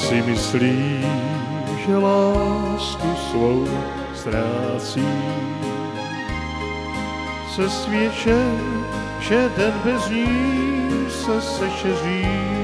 si myslí, že lásku svou ztrácí. Se svědče, že den bez ní se sešeří.